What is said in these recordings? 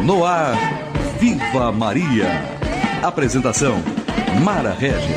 No ar, Viva Maria. Apresentação, Mara Régia.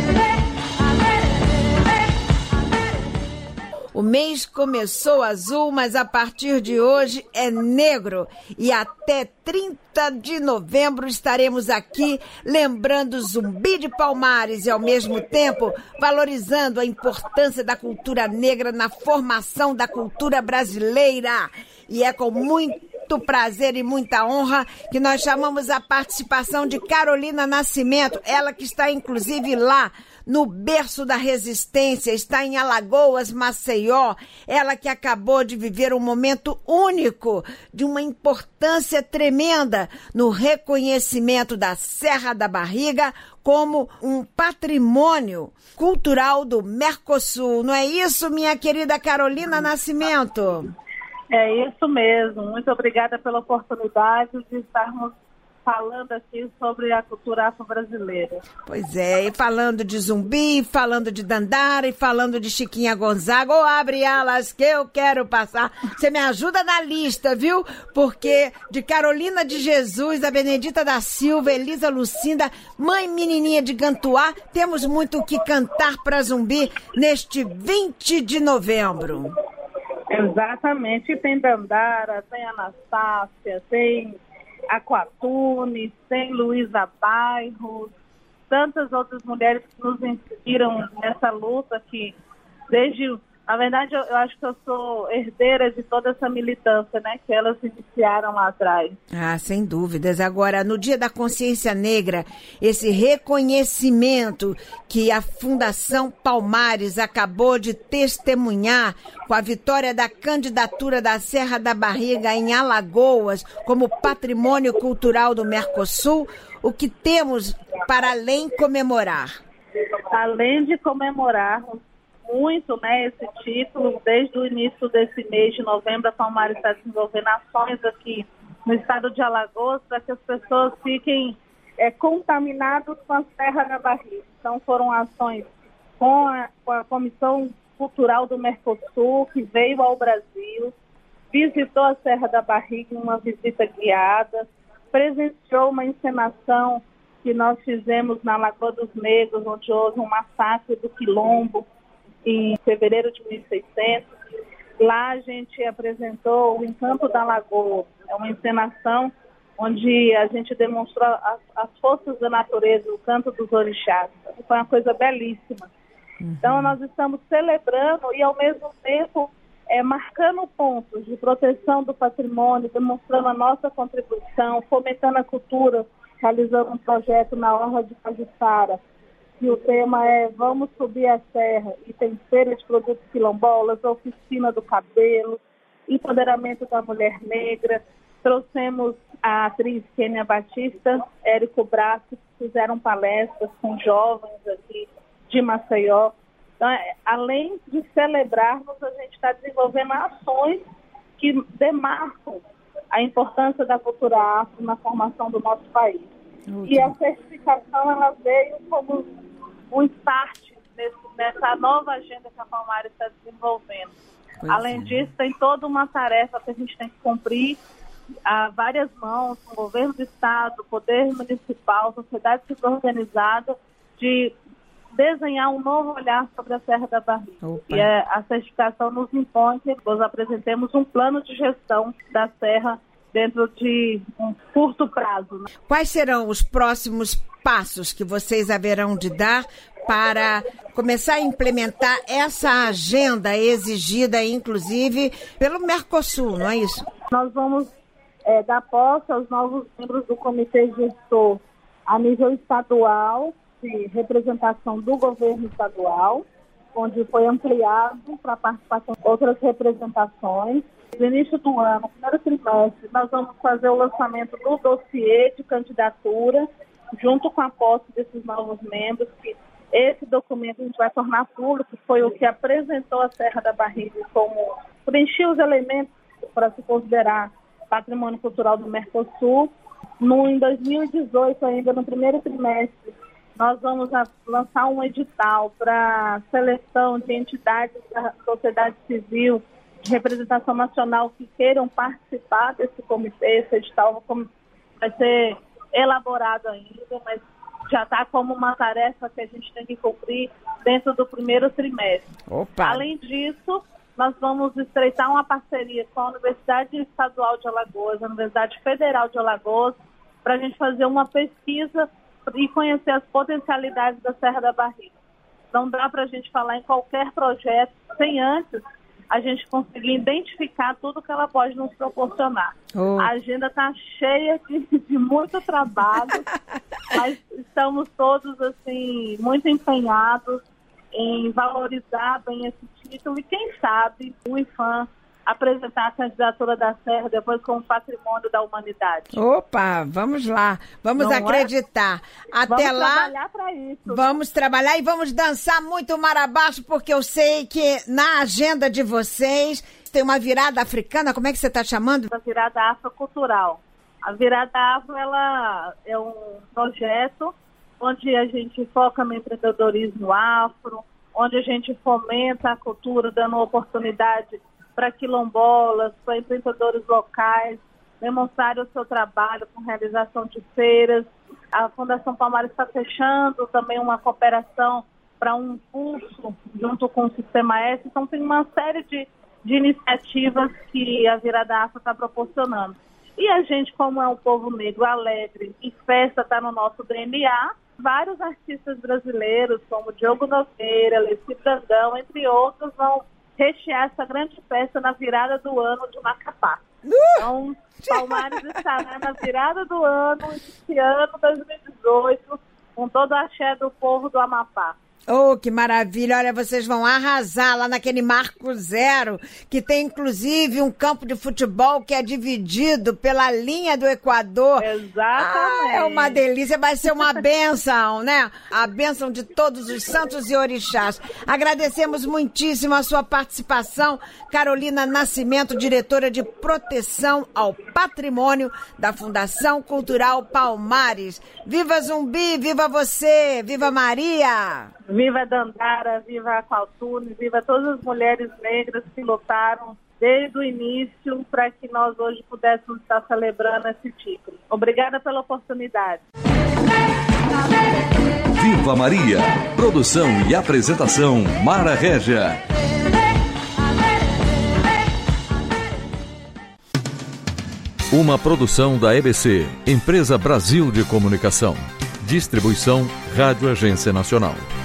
O mês começou azul, mas a partir de hoje é negro. E até 30 de novembro estaremos aqui lembrando Zumbi de Palmares e, ao mesmo tempo, valorizando a importância da cultura negra na formação da cultura brasileira. E é com muito prazer e muita honra que nós chamamos a participação de Carolina Nascimento, ela que está inclusive lá no berço da resistência, está em Alagoas, Maceió, ela que acabou de viver um momento único, de uma importância tremenda no reconhecimento da Serra da Barriga como um patrimônio cultural do Mercosul. Não é isso, minha querida Carolina Nascimento? É isso mesmo. Muito obrigada pela oportunidade de estarmos falando aqui sobre a cultura afro-brasileira. Pois é, e falando de Zumbi, falando de Dandara e falando de Chiquinha Gonzaga. Ou abre alas que eu quero passar. Você me ajuda na lista, viu? Porque de Carolina de Jesus, da Benedita da Silva, Elisa Lucinda, Mãe Menininha de Gantuá, temos muito o que cantar para Zumbi neste 20 de novembro. Exatamente. Tem Dandara, tem Anastácia, tem Aquatunes, tem Luísa Bairros, tantas outras mulheres que nos inspiram nessa luta que desde... Na verdade, eu acho que eu sou herdeira de toda essa militância, né, que elas iniciaram lá atrás. Ah, sem dúvidas. Agora, no Dia da Consciência Negra, esse reconhecimento que a Fundação Palmares acabou de testemunhar com a vitória da candidatura da Serra da Barriga em Alagoas como patrimônio cultural do Mercosul, o que temos para além comemorar? Além de comemorarmos muito, né, esse título, desde o início desse mês de novembro, a Palmares está desenvolvendo ações aqui no estado de Alagoas para que as pessoas fiquem contaminadas com a Serra da Barriga. Então foram ações com a Comissão Cultural do Mercosul, que veio ao Brasil, visitou a Serra da Barriga em uma visita guiada, presenciou uma encenação que nós fizemos na Lagoa dos Negros, onde houve um massacre do Quilombo, em fevereiro de 1600. Lá a gente apresentou o Encanto da Lagoa. É uma encenação onde a gente demonstrou as forças da natureza, o canto dos orixás. Foi uma coisa belíssima. Então nós estamos celebrando e ao mesmo tempo marcando pontos de proteção do patrimônio, demonstrando a nossa contribuição, fomentando a cultura, realizando um projeto na Orla de Pajuçara, que o tema é Vamos Subir a Serra, e tem feira de produtos quilombolas, oficina do cabelo, empoderamento da mulher negra. Trouxemos a atriz Kênia Batista, Érico Braço, que fizeram palestras com jovens aqui de Maceió. Então, além de celebrarmos, a gente está desenvolvendo ações que demarcam a importância da cultura afro na formação do nosso país. E a certificação, ela veio como um start nessa nova agenda que a Palmares está desenvolvendo. Além disso, tem toda uma tarefa que a gente tem que cumprir a várias mãos, o governo do estado, o poder municipal, a sociedade civil organizada, de desenhar um novo olhar sobre a Serra da Barriga. E a certificação nos impõe que nós apresentemos um plano de gestão da Serra dentro de um curto prazo, né? Quais serão os próximos passos que vocês haverão de dar para começar a implementar essa agenda exigida, inclusive, pelo Mercosul, não é isso? Nós vamos dar posse aos novos membros do Comitê Gestor a nível estadual, de representação do governo estadual, onde foi ampliado para participação de outras representações. No início do ano, primeiro trimestre, nós vamos fazer o lançamento do dossiê de candidatura, junto com a posse desses novos membros, que esse documento a gente vai tornar público, foi o que apresentou a Serra da Barriga como preencher os elementos para se considerar patrimônio cultural do Mercosul. Em 2018, ainda no primeiro trimestre, nós vamos lançar um edital para seleção de entidades da sociedade civil, de representação nacional, que queiram participar desse comitê. Esse edital vai ser elaborado ainda, mas já está como uma tarefa que a gente tem que cumprir dentro do primeiro trimestre. Opa. Além disso, nós vamos estreitar uma parceria com a Universidade Estadual de Alagoas, a Universidade Federal de Alagoas, para a gente fazer uma pesquisa e conhecer as potencialidades da Serra da Barriga. Não dá para a gente falar em qualquer projeto sem antes a gente conseguir identificar tudo que ela pode nos proporcionar. A agenda está cheia de muito trabalho, mas estamos todos assim, muito empenhados em valorizar bem esse título e, quem sabe, o IPHAN apresentar a candidatura da Serra depois como patrimônio da humanidade. Opa, vamos lá, vamos acreditar. Até vamos lá, trabalhar para isso. Vamos trabalhar e vamos dançar muito mar abaixo, porque eu sei que na agenda de vocês tem uma virada africana. Como é que você está chamando? A virada afrocultural. A virada afro, ela é um projeto onde a gente foca no empreendedorismo afro, onde a gente fomenta a cultura, dando oportunidade para quilombolas, para empreendedores locais, demonstrarem o seu trabalho com realização de feiras. A Fundação Palmares está fechando também uma cooperação para um curso junto com o Sistema S. Então, tem uma série de iniciativas que a Virada Afro está proporcionando. E a gente, como é um povo negro alegre e festa está no nosso DNA, vários artistas brasileiros, como Diogo Nogueira, Leci Brandão, entre outros, vão rechear essa grande festa na virada do ano de Macapá. Então, Palmares estará na virada do ano, esse ano 2018, com todo o axé do povo do Amapá. Oh, que maravilha! Olha, vocês vão arrasar lá naquele Marco Zero, que tem inclusive um campo de futebol que é dividido pela linha do Equador. Exatamente. É uma delícia, vai ser uma bênção, né? A bênção de todos os santos e orixás. Agradecemos muitíssimo a sua participação, Carolina Nascimento, diretora de Proteção ao Patrimônio da Fundação Cultural Palmares. Viva Zumbi, viva você, viva Maria! Viva Dandara, viva a Qualtune, viva todas as mulheres negras que lutaram desde o início para que nós hoje pudéssemos estar celebrando esse título. Obrigada pela oportunidade. Viva Maria! Produção e apresentação Mara Régia. Uma produção da EBC, Empresa Brasil de Comunicação. Distribuição Rádio Agência Nacional.